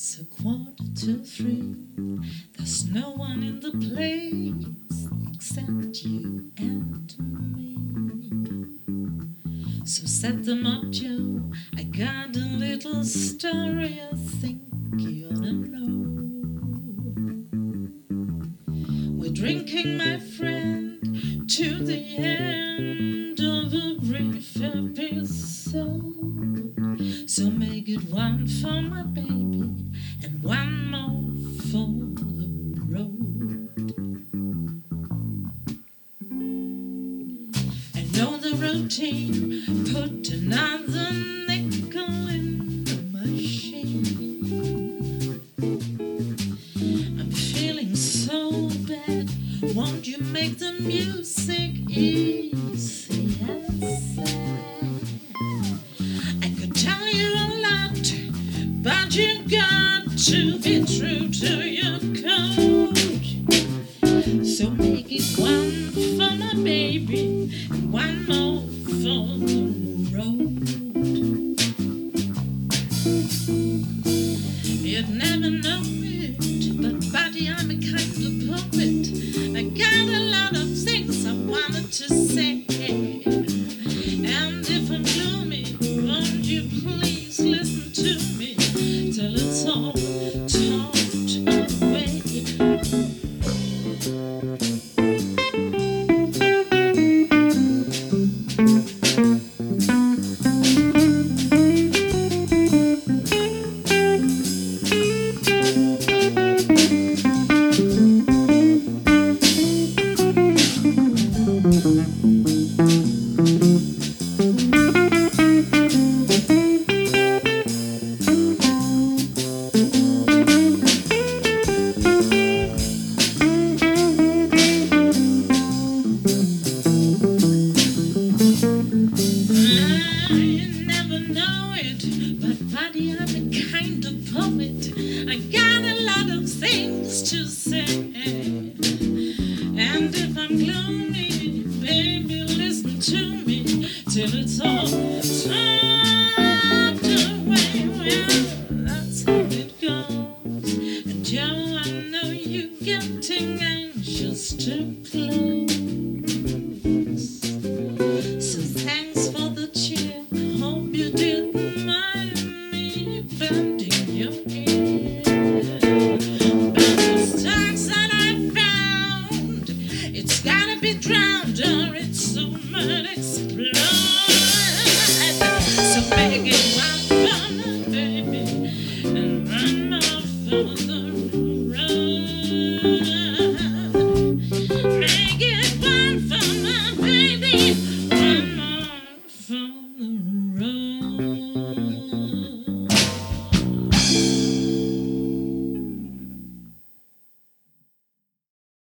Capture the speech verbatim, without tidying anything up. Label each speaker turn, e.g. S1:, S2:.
S1: It's a quarter to three. There's no one in the place except you and me. So set them up, Joe. I got a little story I think you ought to know. We're drinking, my friend, to the end of a brief episode. So make it one for my baby and one more for the road. I know the routine, put another nickel in the machine. I'm feeling so bad, won't you make the music easy and sad? I could tell you a lot, but you got to be true to your code. So make it one for my baby and one more for the road. You'd never know it, but buddy, I'm a kind of poet. I got a lot of things I wanted to say, and if I'm gloomy, won't you please listen to me till it's all talked away. Till it's all tucked away. Well, that's how it goes. And Joe, I know you're getting anxious to close. So thanks for the cheer. Hope you didn't mind me bending your ear. But the stars that I found, it's gotta be drowned or it soon might explode. So make it one for my baby and one more for